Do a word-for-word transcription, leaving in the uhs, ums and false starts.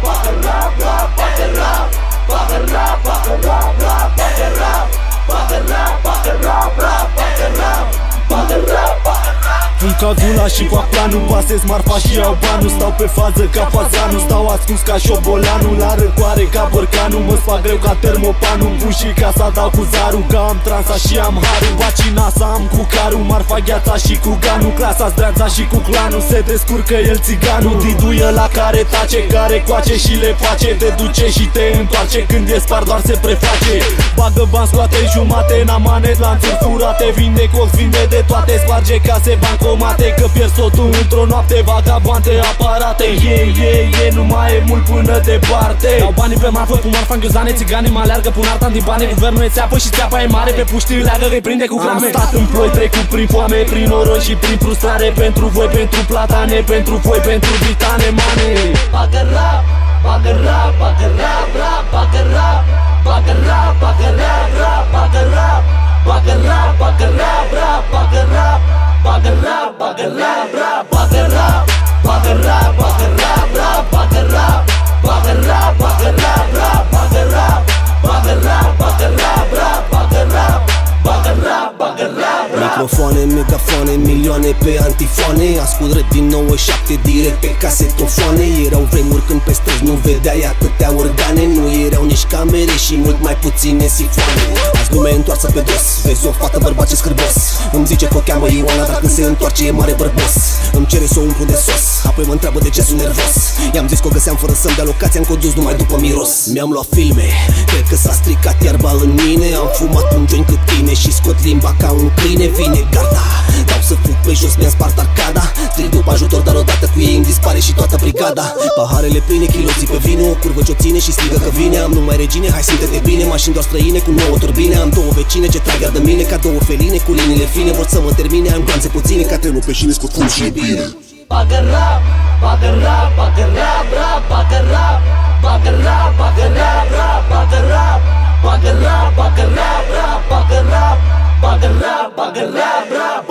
bagă rap, rap, bagă rap, bagă rap, bagă rap, rap, bagă rap, bagă rap, bagă rap, rap, bagă rap, bagă rap, bagă rap. Fum ca gula și fac planul, pasez marfa și iau banul. Stau pe fază ca fazanul, stau ascuns ca șobolanul. La răcoare ca bărcanul, mă fac greu ca termopanul. Pun și casa dau cu zarul, că am transa și am harul. Vacinasa am cu carul, marfa gheața și cu ganul. Clasa zdreața și cu clanul, se descurcă el țiganul. Diduie la care tace, care coace și le face. Te duce și te întoarce, când e spart doar se preface. Bagă bani, scoate jumate, n-am manet, lanțuri furate. Vinde colț, vinde de toate, sparge case, bancomate. Că pierd sotul într-o noapte, vagabante, aparate. Yeah, yeah, yeah, nu mai e mult până departe. Dau banii pe marfă, cu marfa în ghiozane. Țiganii mă aleargă, pun arta din bani. Guvernul e țeapă și țeapa e mare. Pe puștii îi leagă, îi prinde cu flame. Am stat în ploi, trecut prin foame, prin noroi și prin frustrare. Pentru voi, pentru platane, pentru voi, pentru britane, mane. Bagă rap, bagă rap, bagă rap, rap, bagă rap, bagă rap, bagă rap, rap, bagă rap, bagă rap, bagă rap, rap, bagă rap, bagă rap, bagă rap, rap, bagă rap, bagă rap, bagă rap, rap, bagă rap, bagă rap, bagă rap, rap, bagă rap, bagă rap, bagă rap, rap, bagă rap, bagă rap, bagă rap, rap. Microfoane, megafoane, milioane pe antifoane. Ascult rap din nouăzeci și șapte direct pe casetofoane. Erau vremuri când pe străzi nu vedeai atâtea organe. Nu erau nici camere și mult mai puține sifoane. Azi lumea e întoarsă pe dos, vezi o fată bărbat ce scârbos. Îmi zice că o cheamă Ioana, dar când se întoarce e mare bărbos. Îmi cere să o umplu de sos, apoi mă întreabă de ce sunt nervos. I-am zis că o găseam fără să-mi dea locația, am condus numai după miros. Mi-am luat filme, cred că s-a stricat iarba în mine. Am fumat un joint cât tine și scot limba ca un câine. Vine garda, dau să fug pe jos, mi-am spart arcada. Strig după ajutor, dar odată cu ei îmi dispare și toată brigada. Paharele pline, chiloții pe vine, o curvă ce-o ține și strigă că vine. Am numai regine, hai simte-te bine, mașini doar străine cu nouă turbine. Am două vecine ce trag iar de mine ca două feline cu liniile fine. Vor să mă termine, am glanțe puține ca trenul pe șine, scot fum și e bine. Bagă rap, bagă rap, bagă rap, rap, bagă rap, bagă rap, bagă rap, rap, bagă rap, bagă rap, bagă rap, rap, bagă rap, bagă rap, bagă rap, rap.